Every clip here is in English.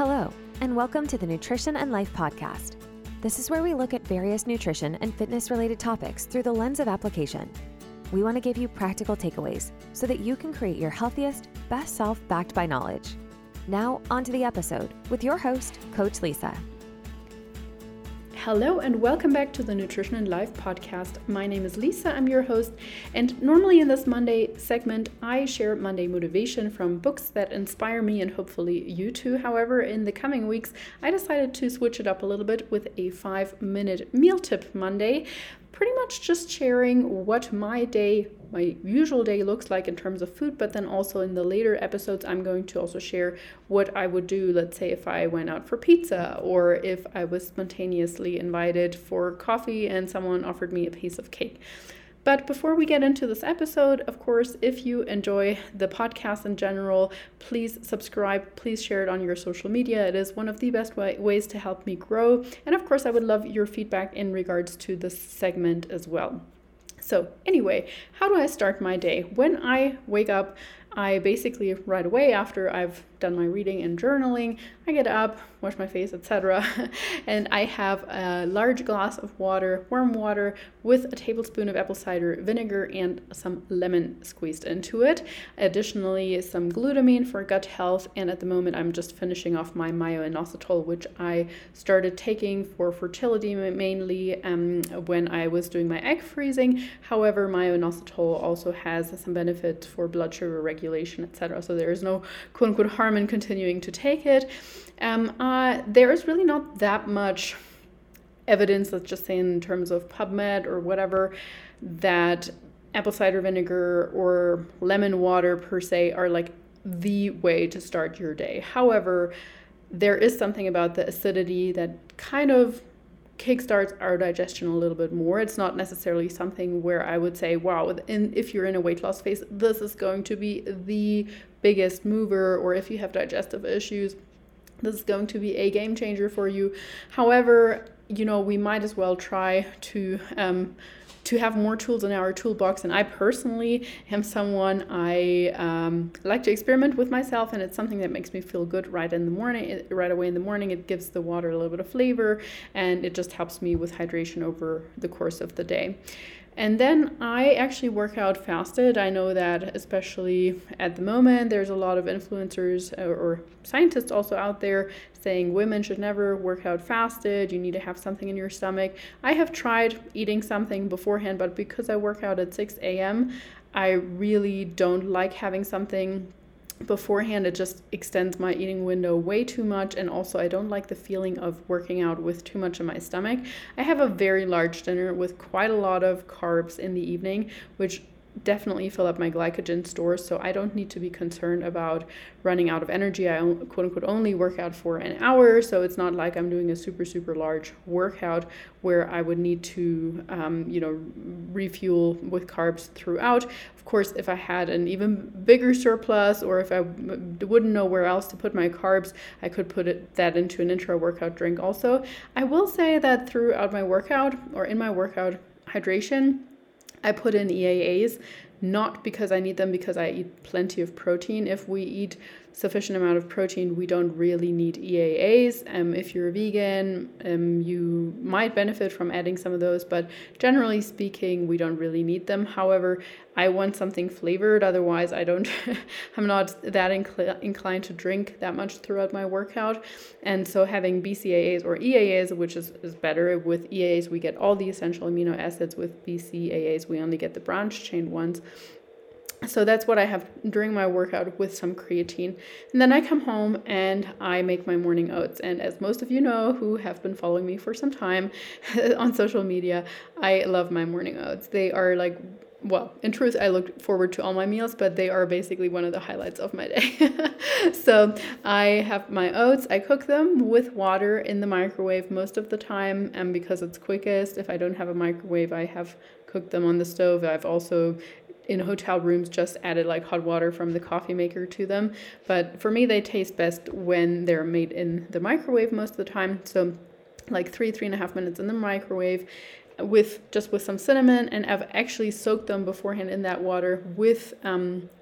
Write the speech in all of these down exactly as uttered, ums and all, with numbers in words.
Hello, and welcome to the Nutrition and Life Podcast. This is where we look at various nutrition and fitness-related topics through the lens of application. We want to give you practical takeaways so that you can create your healthiest, best self backed by knowledge. Now, on to the episode with your host, Coach Lisa. Hello and welcome back to the Nutrition and Life Podcast. My name is Lisa, I'm your host, and normally in this Monday segment, I share Monday motivation from books that inspire me and hopefully you too. However, in the coming weeks, I decided to switch it up a little bit with a five-minute meal tip Monday, pretty much just sharing what my day, my usual day looks like in terms of food, but then also in the later episodes, I'm going to also share what I would do, let's say if I went out for pizza or if I was spontaneously invited for coffee and someone offered me a piece of cake. But before we get into this episode, of course, if you enjoy the podcast in general, please subscribe, please share it on your social media. It is one of the best way- ways to help me grow. And of course, I would love your feedback in regards to this segment as well. So anyway, how do I start my day? When I wake up, I basically right away after I've done my reading and journaling, I get up, wash my face, et cetera. And I have a large glass of water, warm water, with a tablespoon of apple cider vinegar and some lemon squeezed into it. Additionally, some glutamine for gut health. And at the moment, I'm just finishing off my myo-inositol, which I started taking for fertility mainly um, when I was doing my egg freezing. However, myo-inositol also has some benefits for blood sugar regulation, et cetera. So there is no quote-unquote harm in continuing to take it. Um, uh, there is really not that much evidence, let's just say in terms of PubMed or whatever, that apple cider vinegar or lemon water per se are like the way to start your day. However, there is something about the acidity that kind of kickstarts our digestion a little bit more. It's not necessarily something where I would say, wow, in, if you're in a weight loss phase, this is going to be the biggest mover, or if you have digestive issues, this is going to be a game changer for you. However, you know, we might as well try to um, to have more tools in our toolbox. And I personally am someone, I um, like to experiment with myself, and it's something that makes me feel good right in the morning, it, right away in the morning. It gives the water a little bit of flavor, and it just helps me with hydration over the course of the day. And then I actually work out fasted. I know that especially at the moment, there's a lot of influencers or, or scientists also out there saying women should never work out fasted. You need to have something in your stomach. I have tried eating something beforehand, but because I work out at six a.m., I really don't like having something beforehand. It just extends my eating window way too much, and also I don't like the feeling of working out with too much in my stomach. I have a very large dinner with quite a lot of carbs in the evening, which definitely fill up my glycogen stores, so I don't need to be concerned about running out of energy. I quote unquote only work out for an hour, so it's not like I'm doing a super super large workout where I would need to um, you know refuel with carbs throughout. Of course, if I had an even bigger surplus, or if I wouldn't know where else to put my carbs, I could put it, that into an intra-workout drink also. I will say that throughout my workout, or in my workout hydration, I put in E A As, not because I need them, because I eat plenty of protein. If we eat sufficient amount of protein, we don't really need E A As. Um, if you're a vegan, um, you might benefit from adding some of those, but generally speaking, we don't really need them. However, I want something flavored. Otherwise, I don't, I'm not that incl- inclined to drink that much throughout my workout. And so having B C A As or E A As, which is, is better. With E A As, we get all the essential amino acids. With B C A As, we only get the branched chain ones. So that's what I have during my workout with some creatine. And then I come home and I make my morning oats. And as most of you know who have been following me for some time on social media, I love my morning oats. They are like, well, in truth, I look forward to all my meals, but they are basically one of the highlights of my day. So I have my oats. I cook them with water in the microwave most of the time, and because it's quickest. If I don't have a microwave, I have cooked them on the stove. I've also in hotel rooms just added like hot water from the coffee maker to them. But for me, they taste best when they're made in the microwave most of the time. So like three, three and a half minutes in the microwave with just with some cinnamon, and I've actually soaked them beforehand in that water with um,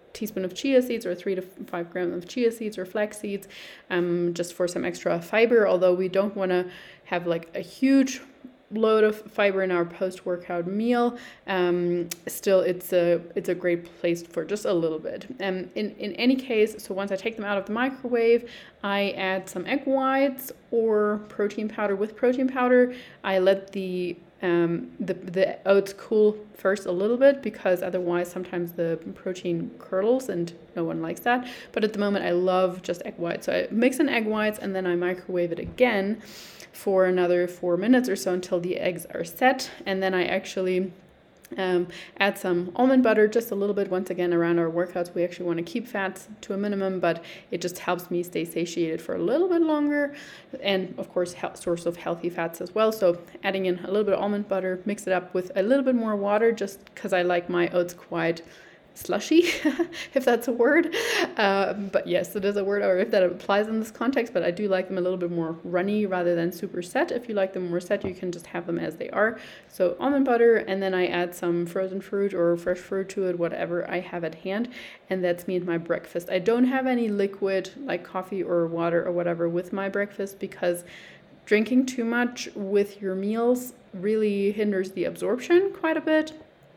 teaspoon of chia seeds or three to five grams of chia seeds or flax seeds, um, just for some extra fiber. Although we don't want to have like a huge load of fiber in our post-workout meal, um, still it's a it's a great place for just a little bit. Um, in, in any case, so once I take them out of the microwave, I add some egg whites or protein powder. With protein powder, I let the um, the, the oats cool first a little bit, because otherwise sometimes the protein curdles and no one likes that. But at the moment I love just egg whites. So I mix in egg whites and then I microwave it again for another four minutes or so until the eggs are set. And then I actually um, add some almond butter, just a little bit. Once again, around our workouts, we actually want to keep fats to a minimum, but it just helps me stay satiated for a little bit longer. And of course, he- source of healthy fats as well. So adding in a little bit of almond butter, mix it up with a little bit more water, just because I like my oats quite slushy, if that's a word. Uh, but yes, it is a word, or if that applies in this context, but I do like them a little bit more runny rather than super set. If you like them more set, you can just have them as they are. So almond butter, and then I add some frozen fruit or fresh fruit to it, whatever I have at hand. And that's me and my breakfast. I don't have any liquid like coffee or water or whatever with my breakfast, because drinking too much with your meals really hinders the absorption quite a bit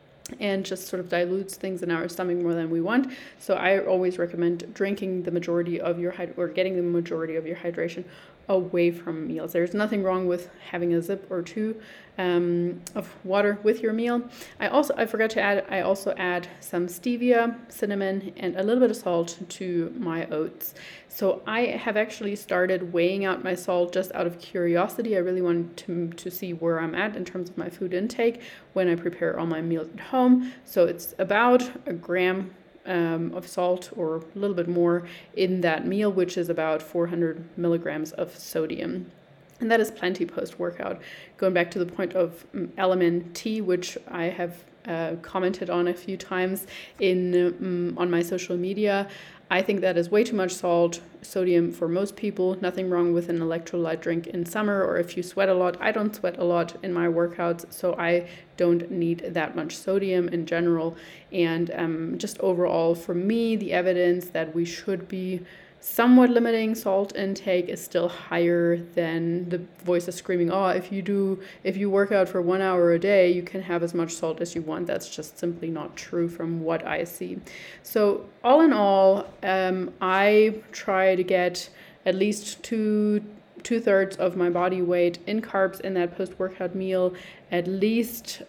and just sort of dilutes things in our stomach more than we want. So I always recommend drinking the majority of your hyd- or getting the majority of your hydration away from meals. There's nothing wrong with having a sip or two um, of water with your meal. I also, I forgot to add, I also add some stevia, cinnamon, and a little bit of salt to my oats. So I have actually started weighing out my salt just out of curiosity. I really wanted to, to see where I'm at in terms of my food intake when I prepare all my meals at home. So it's about a gram Um, of salt or a little bit more in that meal, which is about four hundred milligrams of sodium. And that is plenty post-workout. Going back to the point of um, L M N T, which I have uh, commented on a few times in um, on my social media, I think that is way too much salt, sodium for most people. Nothing wrong with an electrolyte drink in summer, or if you sweat a lot. I don't sweat a lot in my workouts, so I don't need that much sodium in general. And um, just overall, for me, the evidence that we should be somewhat limiting salt intake is still higher than the voices screaming, oh, if you do, if you work out for one hour a day, you can have as much salt as you want. That's just simply not true from what I see. So all in all, um, I try to get at least two two thirds of my body weight in carbs in that post-workout meal, at least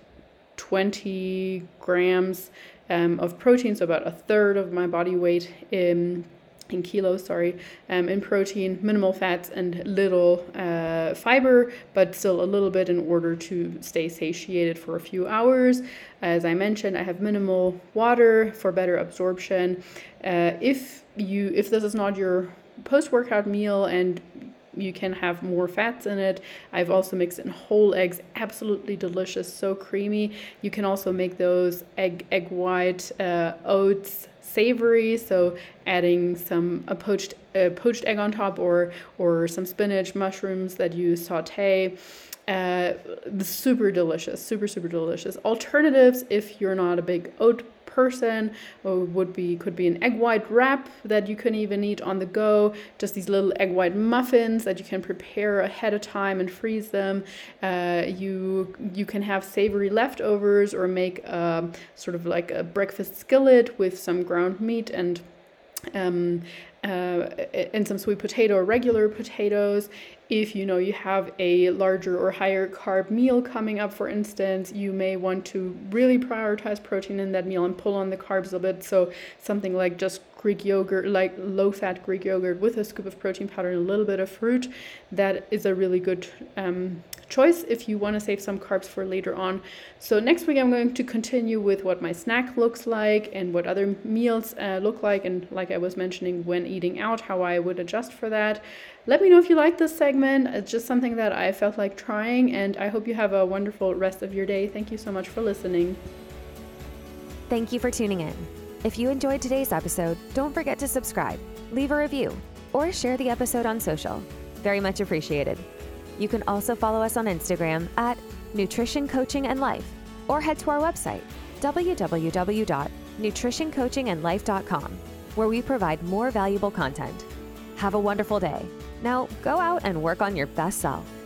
twenty grams um, of protein, so about a third of my body weight in in kilos, sorry, um, in protein, minimal fats and little uh, fiber, but still a little bit in order to stay satiated for a few hours. As I mentioned, I have minimal water for better absorption. Uh, if you, if this is not your post-workout meal and you can have more fats in it, I've also mixed in whole eggs, absolutely delicious, so creamy. You can also make those egg egg white uh, oats savory, so adding some a poached a poached egg on top, or or some spinach, mushrooms that you saute. Uh, super delicious, super super delicious. Alternatives, if you're not a big oat person, or would be could be an egg white wrap that you can even eat on the go, just these little egg white muffins that you can prepare ahead of time and freeze them. Uh, you you can have savory leftovers, or make a, sort of like a breakfast skillet with some ground meat and um, uh, and some sweet potato or regular potatoes. If you know you have a larger or higher carb meal coming up, for instance, you may want to really prioritize protein in that meal and pull on the carbs a bit. So something like just Greek yogurt, like low-fat Greek yogurt with a scoop of protein powder and a little bit of fruit, that is a really good um, choice if you want to save some carbs for later on. So next week I'm going to continue with what my snack looks like and what other meals uh, look like, and like I was mentioning, when eating out, how I would adjust for that. Let me know if you like this segment. It's just something that I felt like trying, and I hope you have a wonderful rest of your day. Thank you so much for listening. Thank you for tuning in. If you enjoyed today's episode, don't forget to subscribe, leave a review, or share the episode on social. Very much appreciated. You can also follow us on Instagram at Nutrition Coaching and Life, or head to our website, w w w dot nutrition coaching and life dot com, where we provide more valuable content. Have a wonderful day. Now go out and work on your best self.